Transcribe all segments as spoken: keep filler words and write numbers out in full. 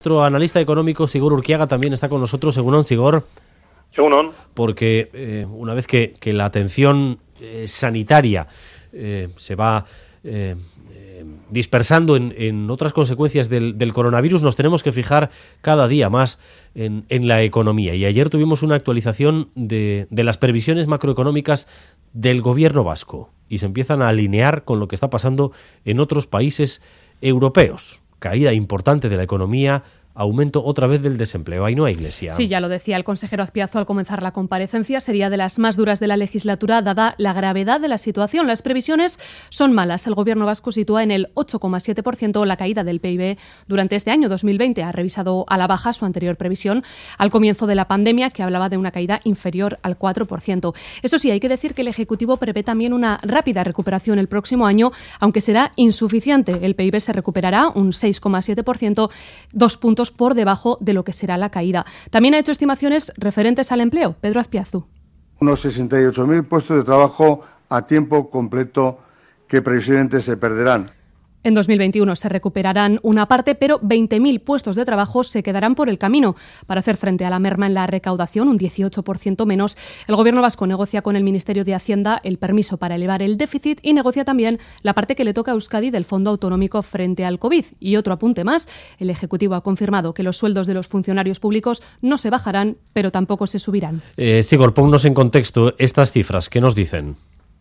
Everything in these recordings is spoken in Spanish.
Nuestro analista económico, Sigor Urquiaga, también está con nosotros. Egunon, Sigor. Egunon. Porque eh, una vez que, que la atención eh, sanitaria eh, se va eh, eh, dispersando en, en otras consecuencias del, del coronavirus, nos tenemos que fijar cada día más en, en la economía. Y ayer tuvimos una actualización de, de las previsiones macroeconómicas del gobierno vasco y se empiezan a alinear con lo que está pasando en otros países europeos. Caída importante de la economía, aumento otra vez del desempleo. Ahí no hay Iglesia. Sí, ya lo decía el consejero Azpiazu al comenzar la comparecencia, sería de las más duras de la legislatura dada la gravedad de la situación. Las previsiones son malas. El gobierno vasco sitúa en el ocho coma siete por ciento la caída del P I B durante este año dos mil veinte. Ha revisado a la baja su anterior previsión al comienzo de la pandemia, que hablaba de una caída inferior al cuatro por ciento. Eso sí, hay que decir que el Ejecutivo prevé también una rápida recuperación el próximo año, aunque será insuficiente. El P I B se recuperará un seis coma siete por ciento, dos puntos por debajo de lo que será la caída. También ha hecho estimaciones referentes al empleo. Pedro Azpiazu. Unos sesenta y ocho mil puestos de trabajo a tiempo completo que previsiblemente se perderán. En dos mil veintiuno se recuperarán una parte, pero veinte mil puestos de trabajo se quedarán por el camino. Para hacer frente a la merma en la recaudación, un dieciocho por ciento menos, el Gobierno vasco negocia con el Ministerio de Hacienda el permiso para elevar el déficit y negocia también la parte que le toca a Euskadi del Fondo Autonómico frente al COVID. Y otro apunte más, el Ejecutivo ha confirmado que los sueldos de los funcionarios públicos no se bajarán, pero tampoco se subirán. Eh, Sigor, ponnos en contexto estas cifras. ¿Qué nos dicen?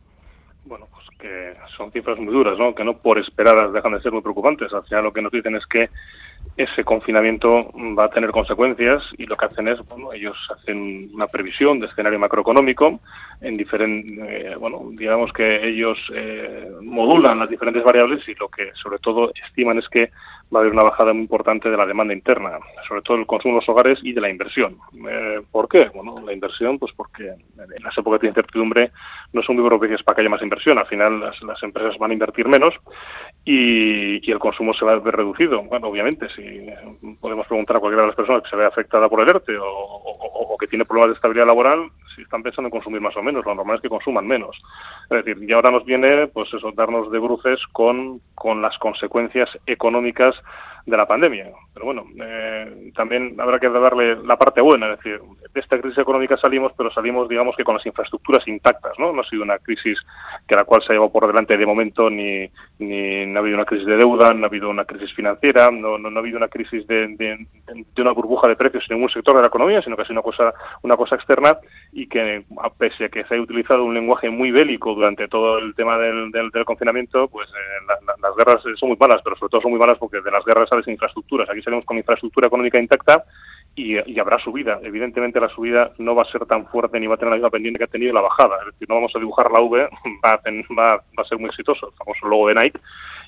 Son cifras muy duras, ¿no? Que no por esperadas dejan de ser muy preocupantes. Al final lo que nos dicen es que ese confinamiento va a tener consecuencias y lo que hacen es, bueno, ellos hacen una previsión de escenario macroeconómico en diferentes, eh, bueno, digamos que ellos eh, modulan las diferentes variables y lo que sobre todo estiman es que va a haber una bajada muy importante de la demanda interna, sobre todo el consumo de los hogares y de la inversión. Eh, ¿Por qué? Bueno, la inversión, pues porque en las épocas de incertidumbre no son muy propicias para que haya más inversión. Al final las, las empresas van a invertir menos y, y el consumo se va a ver reducido. Bueno, obviamente, si podemos preguntar a cualquiera de las personas que se ve afectada por el ERTE o, o, o que tiene problemas de estabilidad laboral, si están pensando en consumir más o menos, lo normal es que consuman menos. Es decir, y ahora nos viene, pues eso, darnos de bruces con, con las consecuencias económicas de la pandemia. Pero bueno, eh, también habrá que darle la parte buena, es decir, de esta crisis económica salimos, pero salimos, digamos, que con las infraestructuras intactas, ¿no? No ha sido una crisis que la cual se ha llevado por delante de momento, ni, ni no ha habido una crisis de deuda, no ha habido una crisis financiera, no, no, no ha habido una crisis de, de, de una burbuja de precios en ningún sector de la economía, sino que ha sido una cosa, una cosa externa y que, pese a que se haya utilizado un lenguaje muy bélico durante todo el tema del, del, del confinamiento, pues eh, la, la, las guerras son muy malas, pero sobre todo son muy malas porque de las guerras sales infraestructuras. Aquí salimos con infraestructura económica intacta y, y habrá subida. Evidentemente la subida no va a ser tan fuerte ni va a tener la misma pendiente que ha tenido la bajada. Es decir, no vamos a dibujar la V, va a, ten, va, va a ser muy exitoso, el famoso logo de Nike,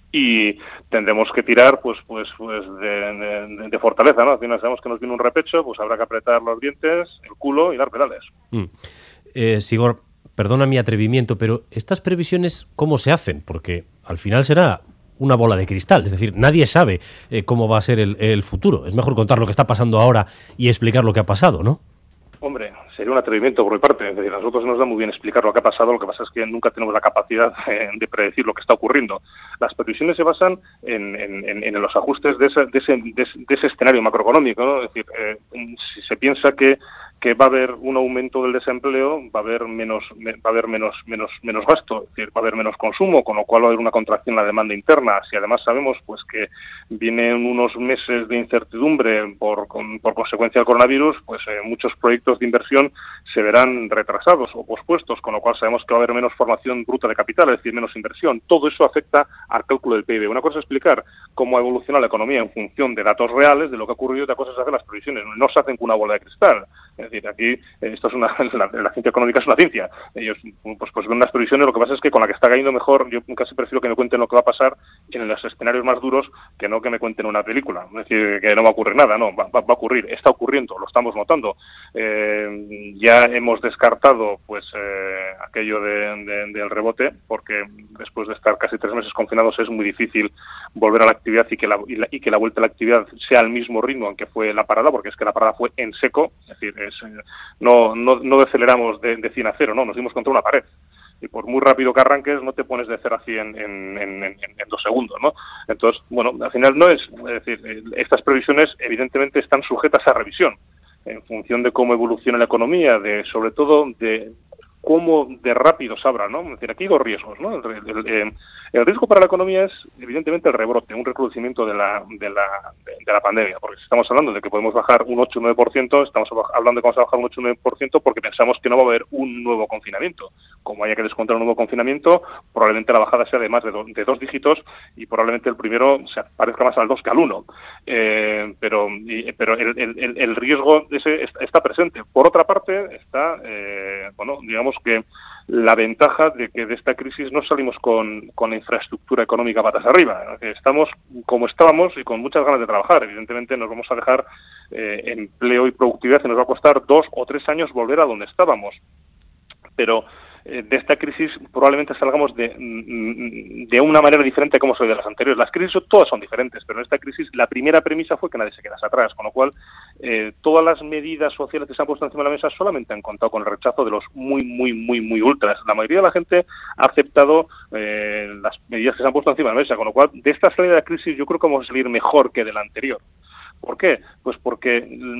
y tendremos que tirar pues pues pues de, de, de fortaleza, ¿no? Al final sabemos que nos viene un repecho, pues habrá que apretar los dientes, el culo y dar pedales. Mm. Eh, Sigor, perdona mi atrevimiento, pero estas previsiones, ¿cómo se hacen? Porque al final será una bola de cristal, es decir, nadie sabe eh, cómo va a ser el, el futuro. Es mejor contar lo que está pasando ahora y explicar lo que ha pasado, ¿no? Hombre, sería un atrevimiento por mi parte. Es decir, a nosotros nos da muy bien explicar lo que ha pasado, lo que pasa es que nunca tenemos la capacidad eh, de predecir lo que está ocurriendo. Las previsiones se basan en, en, en los ajustes de ese, de ese, de ese, de ese escenario macroeconómico, ¿no? Es decir, eh, si se piensa que que va a haber un aumento del desempleo, va a haber menos va a haber menos menos menos gasto, es decir, va a haber menos consumo, con lo cual va a haber una contracción en la demanda interna. Si además sabemos pues que vienen unos meses de incertidumbre por con, por consecuencia del coronavirus, pues eh, muchos proyectos de inversión se verán retrasados o pospuestos, con lo cual sabemos que va a haber menos formación bruta de capital, es decir, menos inversión. Todo eso afecta al cálculo del P I B. Una cosa es explicar cómo ha evolucionado la economía en función de datos reales, de lo que ha ocurrido, y otra cosa es hacer las previsiones. No se hacen con una bola de cristal. Es decir, aquí esto es una la, la ciencia económica es una ciencia. Ellos pues pues ven unas previsiones, lo que pasa es que con la que está cayendo mejor, yo casi prefiero que me cuenten lo que va a pasar en los escenarios más duros que no que me cuenten una película. Es decir, que no va a ocurrir nada, no, va, va, va a ocurrir, está ocurriendo, lo estamos notando. Eh, ya hemos descartado pues eh, aquello de, de, del rebote, porque después de estar casi tres meses confinados es muy difícil volver a la actividad y que la, y, la, y que la vuelta a la actividad sea al mismo ritmo aunque fue la parada, porque es que la parada fue en seco, es decir, es, no, no, no deceleramos de, de cien a cero, no, nos dimos contra una pared. y por muy rápido que arranques no te pones de cero a cien en, en, en, en dos segundos, ¿no? Entonces, bueno, al final no es, es decir, estas previsiones evidentemente están sujetas a revisión en función de cómo evoluciona la economía, de sobre todo de cómo de rápido se abra, ¿no? Es decir, aquí hay dos riesgos, ¿no? El, el, el, el riesgo para la economía es, evidentemente, el rebrote, un recrudecimiento de la de la, de, de la pandemia, porque si estamos hablando de que podemos bajar un ocho o nueve por ciento, estamos hablando de que vamos a bajar un ocho o nueve por ciento porque pensamos que no va a haber un nuevo confinamiento. Como haya que descontar un nuevo confinamiento, probablemente la bajada sea de más de, do, de dos dígitos y probablemente el primero se parezca más al dos que al uno. Eh, pero y, pero el, el, el riesgo ese está presente. Por otra parte, está, eh, bueno, digamos que la ventaja de que de esta crisis no salimos con, con la infraestructura económica patas arriba. Estamos como estábamos y con muchas ganas de trabajar. Evidentemente nos vamos a dejar eh, empleo y productividad y nos va a costar dos o tres años volver a donde estábamos. Pero eh, de esta crisis probablemente salgamos de, de una manera diferente a como soy de las anteriores. Las crisis todas son diferentes, pero en esta crisis la primera premisa fue que nadie se quedase atrás, con lo cual eh, todas las medidas sociales que se han puesto encima de la mesa solamente han contado con el rechazo de los muy, muy, muy, muy ultras. La mayoría de la gente ha aceptado eh, las medidas que se han puesto encima de la mesa, con lo cual de esta salida de la crisis yo creo que vamos a salir mejor que de la anterior. ¿Por qué? Pues porque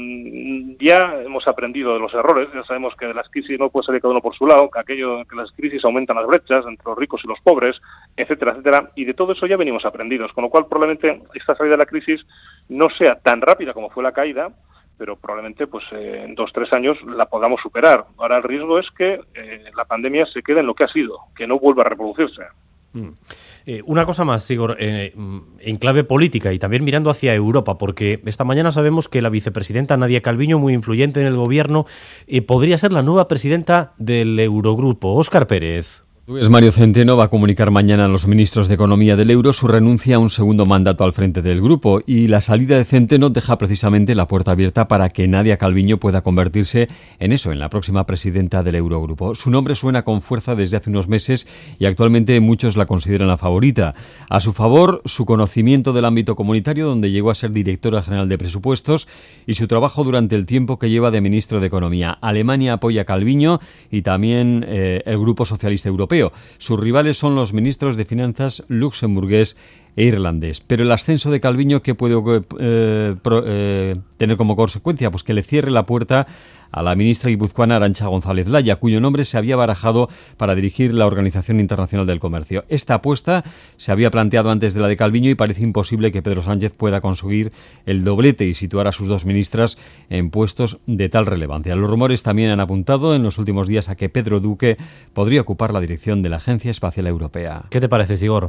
mmm, ya hemos aprendido de los errores, ya sabemos que de las crisis no puede salir cada uno por su lado, que aquello que las crisis aumentan las brechas entre los ricos y los pobres, etcétera, etcétera, y de todo eso ya venimos aprendidos, con lo cual probablemente esta salida de la crisis no sea tan rápida como fue la caída, pero probablemente pues eh, en dos o tres años la podamos superar. Ahora el riesgo es que eh, la pandemia se quede en lo que ha sido, que no vuelva a reproducirse. Mm. Eh, una cosa más, Igor, eh, en clave política y también mirando hacia Europa, porque esta mañana sabemos que la vicepresidenta Nadia Calviño, muy influyente en el gobierno, eh, podría ser la nueva presidenta del Eurogrupo. Óscar Pérez. Luis Mario Centeno va a comunicar mañana a los ministros de Economía del Euro su renuncia a un segundo mandato al frente del grupo, y la salida de Centeno deja precisamente la puerta abierta para que Nadia Calviño pueda convertirse en eso, en la próxima presidenta del Eurogrupo. Su nombre suena con fuerza desde hace unos meses y actualmente muchos la consideran la favorita. A su favor, su conocimiento del ámbito comunitario, donde llegó a ser directora general de presupuestos, y su trabajo durante el tiempo que lleva de ministro de Economía. Alemania apoya a Calviño y también eh, el Grupo Socialista Europeo. Sus rivales son los ministros de Finanzas luxemburgués e irlandés. Pero el ascenso de Calviño, ¿qué puede eh, pro, eh, tener como consecuencia? Pues que le cierre la puerta a la ministra guipuzcoana Arantxa González Laya, cuyo nombre se había barajado para dirigir la Organización Internacional del Comercio. Esta apuesta se había planteado antes de la de Calviño y parece imposible que Pedro Sánchez pueda conseguir el doblete y situar a sus dos ministras en puestos de tal relevancia. Los rumores también han apuntado en los últimos días a que Pedro Duque podría ocupar la dirección de la Agencia Espacial Europea. ¿Qué te parece, Igor?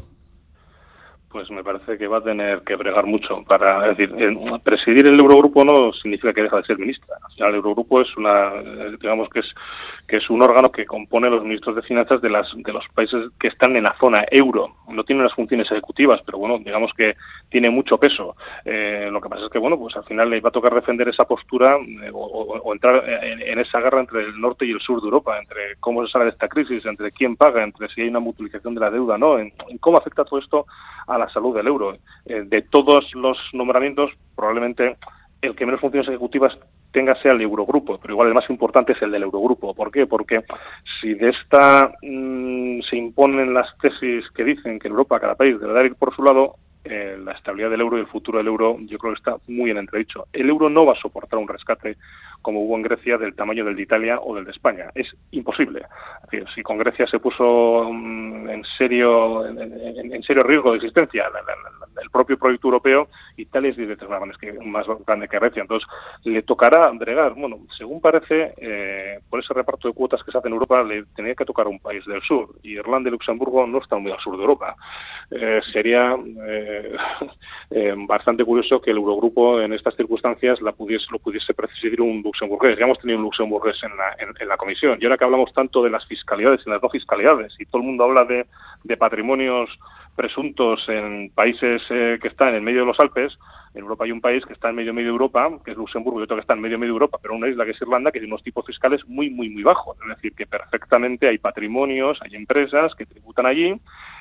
Pues me parece que va a tener que bregar mucho para, es decir, eh, presidir el Eurogrupo no significa que deja de ser ministra. Al final el Eurogrupo es una, eh, digamos que es que es un órgano que compone los ministros de finanzas de las de los países que están en la zona euro. No tiene unas funciones ejecutivas, pero bueno, digamos que tiene mucho peso. Eh, lo que pasa es que bueno, pues al final le va a tocar defender esa postura eh, o, o, o entrar en, en esa guerra entre el norte y el sur de Europa, entre cómo se sale de esta crisis, entre quién paga, entre si hay una mutualización de la deuda, no, en, en cómo afecta todo esto a la salud del euro. Eh, de todos los nombramientos, probablemente el que menos funciones ejecutivas tenga sea el Eurogrupo, pero igual el más importante es el del Eurogrupo. ¿Por qué? Porque si de esta mmm, se imponen las tesis que dicen que en Europa cada país deberá ir por su lado, eh, la estabilidad del euro y el futuro del euro yo creo que está muy en entredicho. El euro no va a soportar un rescate como hubo en Grecia del tamaño del de Italia o del de España. Es imposible. Es decir, si con Grecia se puso um, en serio en, en, en serio riesgo de existencia la, la, la, el propio proyecto europeo, Italia es diez veces más grande que, más grande que Grecia. Entonces, le tocará bregar. Bueno, según parece, eh, por ese reparto de cuotas que se hace en Europa, le tenía que tocar a un país del sur. Y Irlanda y Luxemburgo no están muy al sur de Europa. Eh, sería eh, eh, bastante curioso que el Eurogrupo en estas circunstancias la pudiese, lo pudiese presidir un luxemburgués. Ya hemos tenido un luxemburgués en la, en, en la comisión. Y ahora que hablamos tanto de las fiscalidades y las no fiscalidades, y todo el mundo habla de, de patrimonios presuntos en países eh, que están en medio de los Alpes, en Europa hay un país que está en medio medio de Europa, que es Luxemburgo, y otro que está en medio medio de Europa, pero una isla que es Irlanda, que tiene unos tipos fiscales muy, muy, muy bajos. Es decir, que perfectamente hay patrimonios, hay empresas que tributan allí,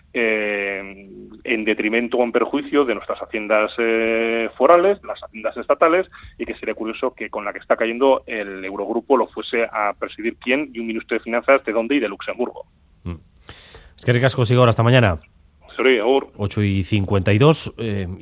eh, en detrimento o en perjuicio de nuestras haciendas eh, forales, las haciendas estatales, y que sería curioso que con la que está cayendo el Eurogrupo lo fuese a presidir quién, y un ministro de Finanzas de dónde y de Luxemburgo. Mm. Es que ricasco, Sigor, hasta mañana. Sorry, agur. ocho y cincuenta y dos. Eh,